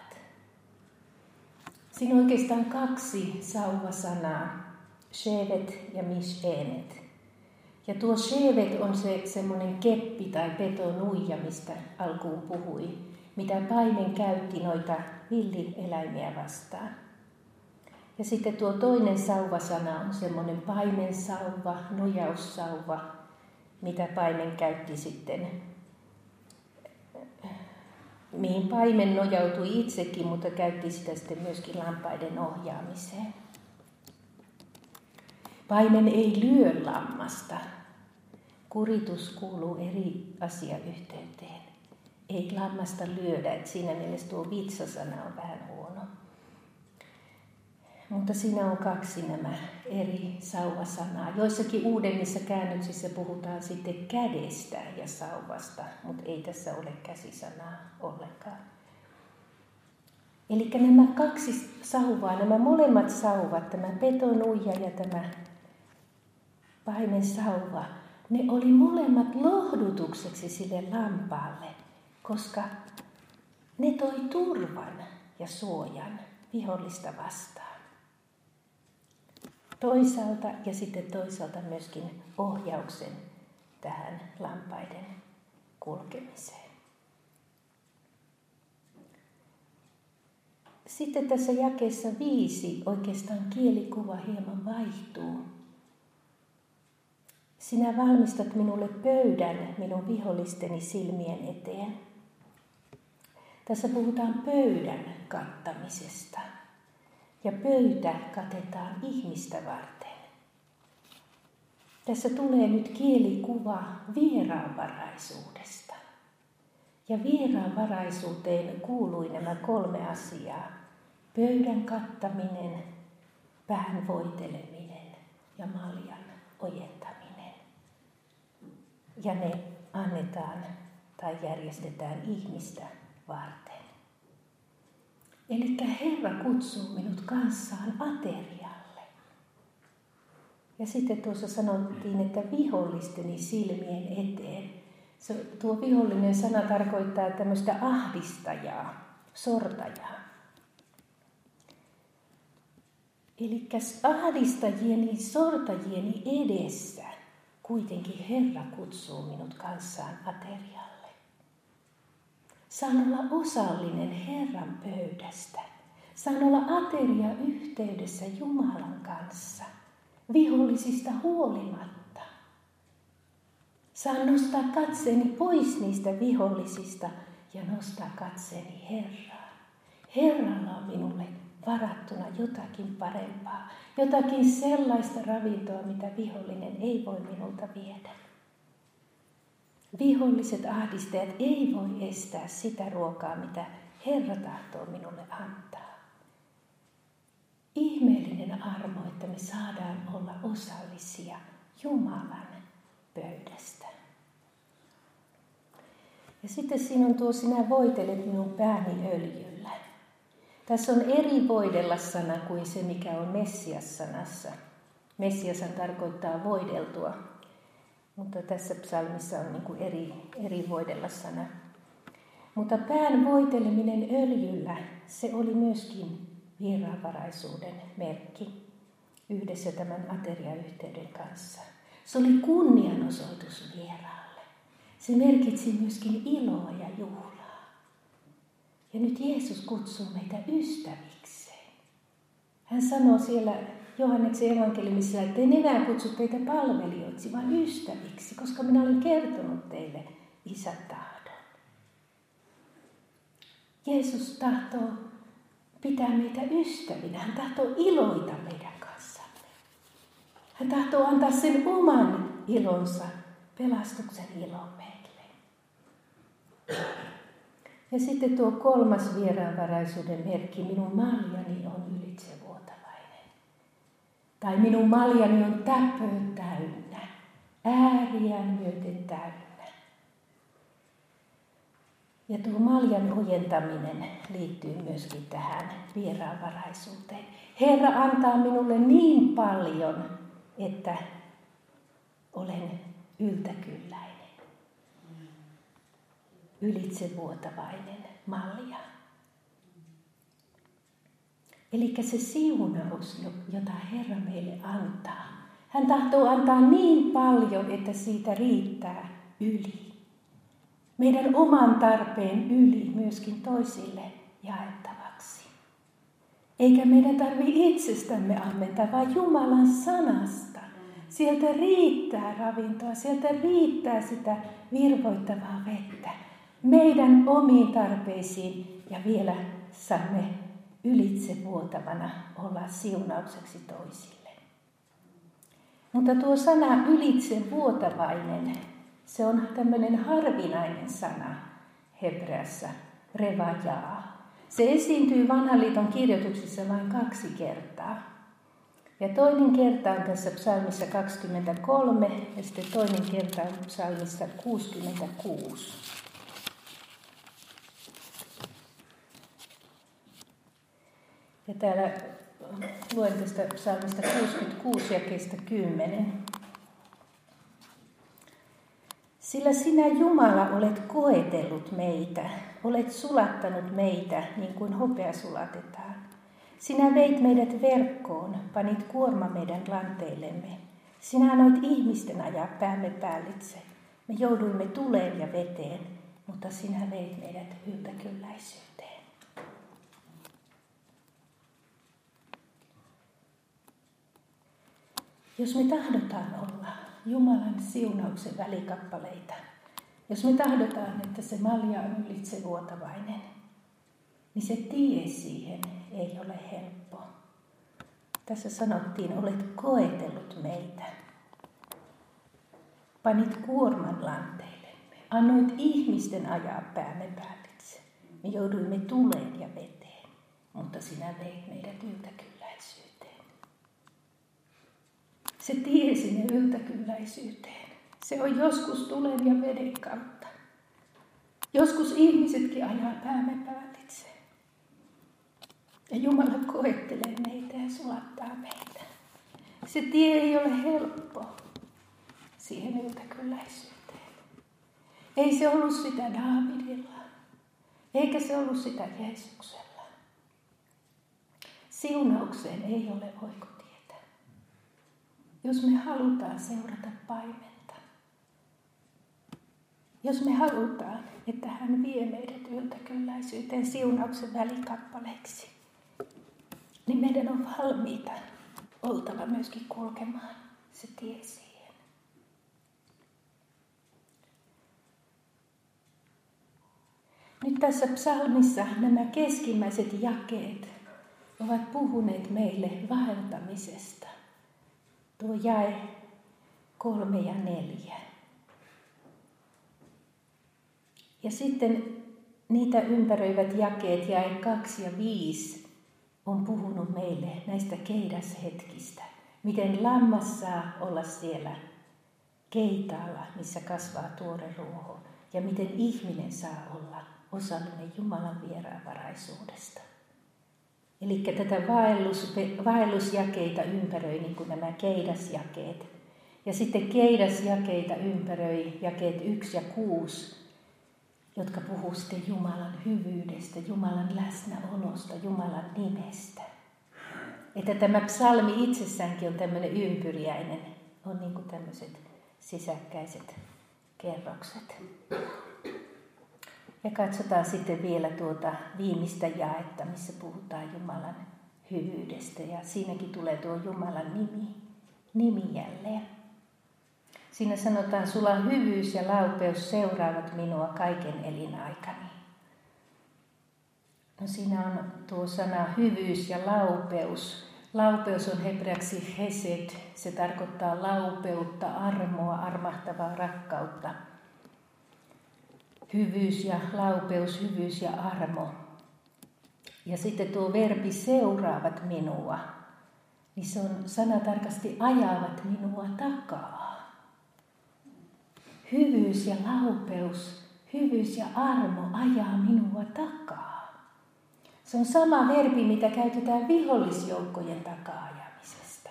Speaker 1: Siinä on oikeastaan 2 sauvasanaa, shevet ja mishenet. Ja tuo shevet on se semmoinen keppi tai betonuija, mistä alkuun puhui, mitä paimen käytti noita villieläimiä vastaan. Ja sitten tuo toinen sauvasana on semmoinen paimensauva, nojaussauva, mitä paimen käytti sitten, mihin paimen nojautui itsekin, mutta käytti sitä sitten myöskin lampaiden ohjaamiseen. Paimen ei lyö lammasta. Kuritus kuuluu eri asiayhteyteen. Ei lammasta lyödä, että siinä mielessä tuo vitsasana on vähän huono. Mutta siinä on 2 nämä eri sauvasanaa. Joissakin uudemmissa käännöksissä puhutaan sitten kädestä ja sauvasta, mutta ei tässä ole käsisanaa ollenkaan. Eli nämä 2 sauvaa, nämä molemmat sauvat, tämä betonuija ja tämä paimen sauva, ne oli molemmat lohdutukseksi sille lampaalle, koska ne toi turvan ja suojan vihollista vastaan. Toisaalta ja sitten toisaalta myöskin ohjauksen tähän lampaiden kulkemiseen. Sitten tässä jakeessa 5 oikeastaan kielikuva hieman vaihtuu. Sinä valmistat minulle pöydän minun vihollisteni silmien eteen. Tässä puhutaan pöydän kattamisesta. Ja pöytä katetaan ihmistä varten. Tässä tulee nyt kielikuva vieraanvaraisuudesta. Ja vieraanvaraisuuteen kuului nämä 3 asiaa. Pöydän kattaminen, pään voiteleminen ja maljan ojentaminen. Ja ne annetaan tai järjestetään ihmistä varten. Eli Herra kutsuu minut kanssaan aterialle. Ja sitten tuossa sanottiin, että vihollisteni silmien eteen. Tuo vihollinen sana tarkoittaa tämmöistä ahdistajaa, sortajaa. Eli ahdistajieni, sortajieni edessä kuitenkin Herra kutsuu minut kanssaan aterialle. Saan olla osallinen Herran pöydästä. Saan olla ateria yhteydessä Jumalan kanssa, vihollisista huolimatta. Saan nostaa katseeni pois niistä vihollisista ja nostaa katseeni Herraan. Herralla on minulle varattuna jotakin parempaa, jotakin sellaista ravintoa, mitä vihollinen ei voi minulta viedä. Viholliset ahdistajat ei voi estää sitä ruokaa, mitä Herra tahtoo minulle antaa. Ihmeellinen armo, että me saadaan olla osallisia Jumalan pöydästä. Ja sitten siinä on tuo sinä voitelet minun pääni öljyllä. Tässä on eri voidella-sana kuin se, mikä on Messias-sanassa. Messiashan tarkoittaa voideltua, mutta tässä psalmissa on niin kuin eri voidella-sana. Mutta pään voiteleminen öljyllä, se oli myöskin vieraanvaraisuuden merkki yhdessä tämän ateriayhteyden kanssa. Se oli kunnianosoitus vieraalle. Se merkitsi myöskin iloa ja juhlaa. Ja nyt Jeesus kutsuu meitä ystävikseen. Hän sanoo siellä Johanneksen evankeliumissa, että en enää kutsu teitä palvelijoiksi, vaan ystäviksi, koska minä olen kertonut teille Isän tahdon. Jeesus tahtoo pitää meitä ystävinä. Hän tahtoo iloita meidän kanssamme. Hän tahtoo antaa sen oman ilonsa, pelastuksen ilon meille. Ja sitten tuo kolmas vieraanvaraisuuden merkki, minun maljani on ylitsevuotavainen. Tai minun maljani on täpö täynnä, ääriään myöten täynnä. Ja tuo maljan ojentaminen liittyy myöskin tähän vieraanvaraisuuteen. Herra antaa minulle niin paljon, että olen yltäkylläinen. Ylitsevuotavainen malja. Eli se siunaus, jota Herra meille antaa. Hän tahtoo antaa niin paljon, että siitä riittää yli. Meidän oman tarpeen yli myöskin toisille jaettavaksi. Eikä meidän tarvitse itsestämme ammentaa, vaan Jumalan sanasta. Sieltä riittää ravintoa, sieltä riittää sitä virvoittavaa vettä. Meidän omiin tarpeisiin ja vielä saamme ylitsevuotavana olla siunaukseksi toisille. Mutta tuo sana ylitsevuotavainen, se on tämmöinen harvinainen sana hebreassa, revajaa. Se esiintyy Vanhan liiton kirjoituksissa vain 2 kertaa. Ja toinen kerta on tässä psalmissa 23 ja sitten toinen kerta on psalmissa 66. Ja täällä luen tästä psalmista 66 jakeesta 10. Sillä sinä Jumala olet koetellut meitä, olet sulattanut meitä niin kuin hopea sulatetaan. Sinä veit meidät verkkoon, panit kuorma meidän lanteillemme. Sinä annoit ihmisten ajaa päämme päällitse. Me jouduimme tuleen ja veteen, mutta sinä veit meidät yltäkylläisyyteen. Jos me tahdotaan olla Jumalan siunauksen välikappaleita, jos me tahdotaan, että se malja on ylitsevuotavainen, niin se tie siihen ei ole helppo. Tässä sanottiin, olet koetellut meitä. Panit kuorman lanteillemme. Annoit ihmisten ajaa päämme päällitse. Me jouduimme tuleen ja veteen, mutta sinä veit meidät yltäkylläisyyteen. Se tie sinne yltäkylläisyyteen. Se on joskus tulen ja veden kautta. Joskus ihmisetkin ajaa päämme päällitse. Ja Jumala koettelee meitä ja sulattaa meitä. Se tie ei ole helppo siihen yltäkylläisyyteen. Ei se ollut sitä Daavidilla, eikä se ollut sitä Jeesuksella. Siunaukseen ei ole oikotietä. Jos me halutaan seurata paimenta, jos me halutaan, että hän vie meidät yltäkylläisyyteen siunauksen välikappaleeksi, niin meidän on valmiita oltava myöskin kulkemaan se tie siihen. Nyt tässä psalmissa nämä keskimmäiset jakeet ovat puhuneet meille vaeltamisesta. Tuo jae 3 ja 4. Ja sitten niitä ympäröivät jakeet, jae 2 ja 5, on puhunut meille näistä keidashetkistä. Miten lammas saa olla siellä keitaalla, missä kasvaa tuore ruoho. Ja miten ihminen saa olla osallinen Jumalan vieraanvaraisuudesta. Eli tätä vaellusjakeita ympäröi niin kuin nämä keidasjakeet. Ja sitten keidasjakeita ympäröi jakeet 1 ja 6, jotka puhuu sitten Jumalan hyvyydestä, Jumalan läsnäolosta, Jumalan nimestä. Että tämä psalmi itsessäänkin on tämmöinen ympyriäinen, on niin kuin tämmöiset sisäkkäiset kerrokset. Ja katsotaan sitten vielä tuota viimeistä jaetta, missä puhutaan Jumalan hyvyydestä. Ja siinäkin tulee tuo Jumalan nimi jälleen. Siinä sanotaan, sulla hyvyys ja laupeus seuraavat minua kaiken elinaikani. No siinä on tuo sana hyvyys ja laupeus. Laupeus on hebreaksi hesed. Se tarkoittaa laupeutta, armoa, armahtavaa rakkautta. Hyvyys ja laupeus, hyvyys ja armo. Ja sitten tuo verbi seuraavat minua, niin se on sanatarkasti ajavat minua takaa. Hyvyys ja laupeus, hyvyys ja armo ajaa minua takaa. Se on sama verbi, mitä käytetään vihollisjoukkojen takaa-ajamisesta.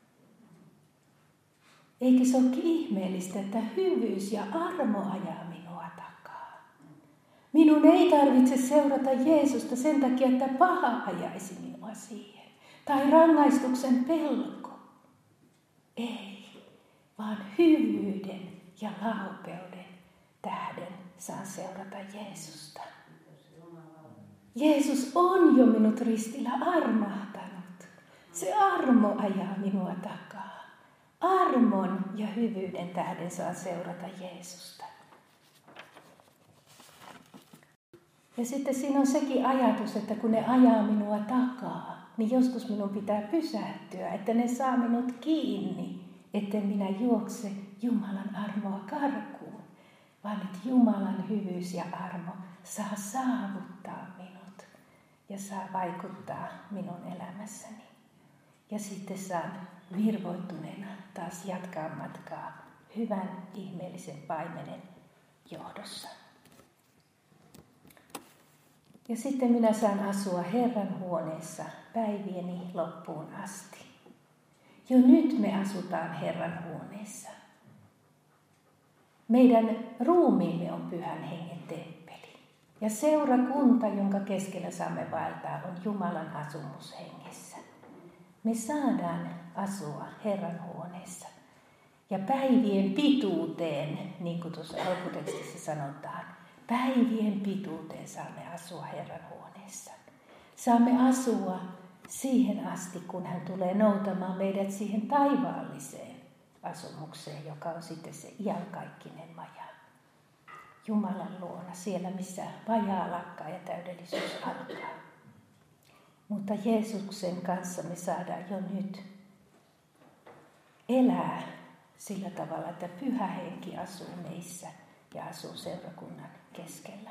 Speaker 1: Eikö se olekin ihmeellistä, että hyvyys ja armo ajaa minua takaa? Minun ei tarvitse seurata Jeesusta sen takia, että paha ajaisi minua siihen. Tai rangaistuksen pelko. Ei, vaan hyvyyden ja laupeuden tähden saan seurata Jeesusta. Jeesus on jo minut ristillä armahtanut. Se armo ajaa minua takaa. Armon ja hyvyyden tähden saan seurata Jeesusta. Ja sitten siinä on sekin ajatus, että kun ne ajaa minua takaa, niin joskus minun pitää pysähtyä, että ne saa minut kiinni, etten minä juokse Jumalan armoa karkuun, vaan että Jumalan hyvyys ja armo saa saavuttaa minut ja saa vaikuttaa minun elämässäni. Ja sitten saan virvoittuneena taas jatkaa matkaa hyvän ihmeellisen paimenen johdossa. Ja sitten minä saan asua Herran huoneessa päivieni loppuun asti. Jo nyt me asutaan Herran huoneessa. Meidän ruumiimme on Pyhän Hengen temppeli. Ja seurakunta, jonka keskellä saamme vaeltaa, on Jumalan asumus hengessä. Me saadaan asua Herran huoneessa. Ja päivien pituuteen, niin kuin tuossa alkutekstissä sanotaan, päivien pituuteen saamme asua Herran huoneessa. Saamme asua siihen asti, kun hän tulee noutamaan meidät siihen taivaalliseen asumukseen, joka on sitten se iankaikkinen maja. Jumalan luona, siellä missä vajaa lakkaa ja täydellisyys alkaa. Mutta Jeesuksen kanssa me saadaan jo nyt elää sillä tavalla, että Pyhä Henki asuu meissä ja asuu seurakunnan keskellä.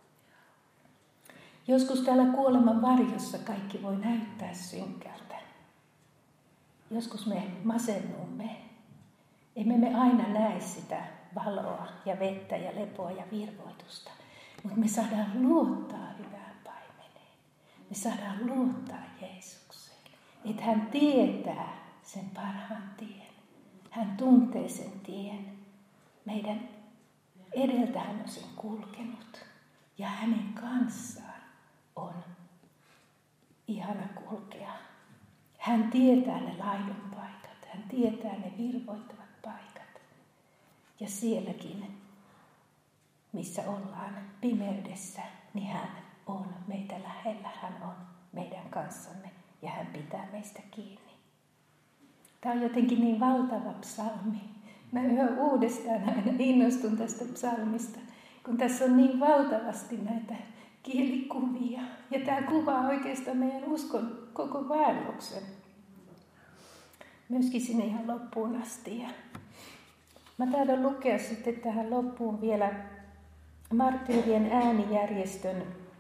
Speaker 1: Joskus täällä kuoleman varjossa kaikki voi näyttää synkältä. Joskus me masennumme. Emme me aina näe sitä valoa ja vettä ja lepoa ja virvoitusta. Mutta me saadaan luottaa hyvään paimeneen. Me saadaan luottaa Jeesukseen. Että hän tietää, sen parhaan tien. Hän tuntee sen tien. Meidän edeltä hän on sen kulkenut. Ja hänen kanssaan on ihana kulkea. Hän tietää ne laidun paikat. Hän tietää ne virvoittavat paikat. Ja sielläkin, missä ollaan pimeydessä, niin hän on meitä lähellä. Hän on meidän kanssamme ja hän pitää meistä kiinni. Tämä on jotenkin niin valtava psalmi. Mä yhä uudestaan aina innostun tästä psalmista, kun tässä on niin valtavasti näitä kielikuvia. Ja tämä kuvaa oikeastaan meidän uskon koko vaelluksen. Myöskin sinne ihan loppuun asti. Ja mä taidan lukea sitten tähän loppuun vielä Marttyyrien äänijärjestön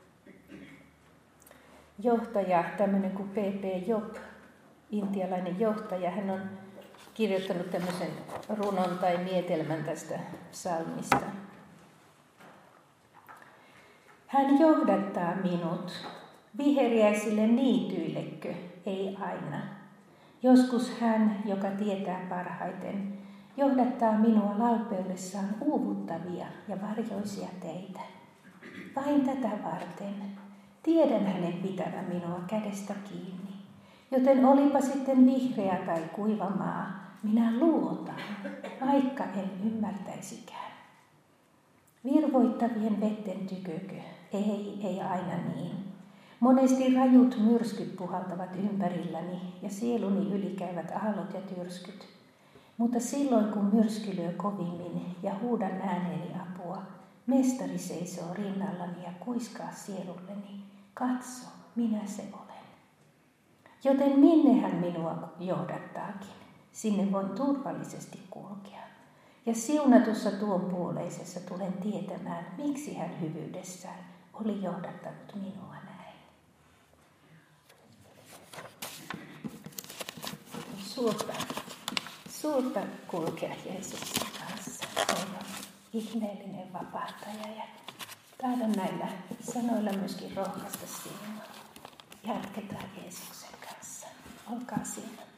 Speaker 1: johtaja, tämmöinen kuin P.P. Job, intialainen johtaja. Hän on kirjoittanut tämmöisen runon tai mietelmän tästä psalmista. Hän johdattaa minut viheriäisille niityillekö, ei aina. Joskus hän, joka tietää parhaiten, johdattaa minua laupeudessaan uuvuttavia ja varjoisia teitä. Vain tätä varten tiedän hänen pitävän minua kädestä kiinni. Joten olipa sitten vihreä tai kuiva maa, minä luotan, vaikka en ymmärtäisikään. Virvoittavien vetten tykökö? Ei aina niin. Monesti rajut myrskyt puhaltavat ympärilläni ja sieluni ylikäyvät aallot ja tyrskyt. Mutta silloin kun myrsky lyö kovimmin ja huudan ääneeni apua, mestari seisoo rinnallani ja kuiskaa sielulleni, katso, minä se olen. Joten minne hän minua johdattaakin, sinne voin turvallisesti kulkea. Ja siunatussa tuonpuoleisessa tulen tietämään, miksi hän hyvyydessään oli johdattanut minua näin. Suurta kulkea Jeesuksen kanssa. Se on ihmeellinen vapahtaja ja tahdon näillä sanoilla myöskin rohkaista sinua. Jatketaan Jeesuksen kanssa. Olkaa siinä.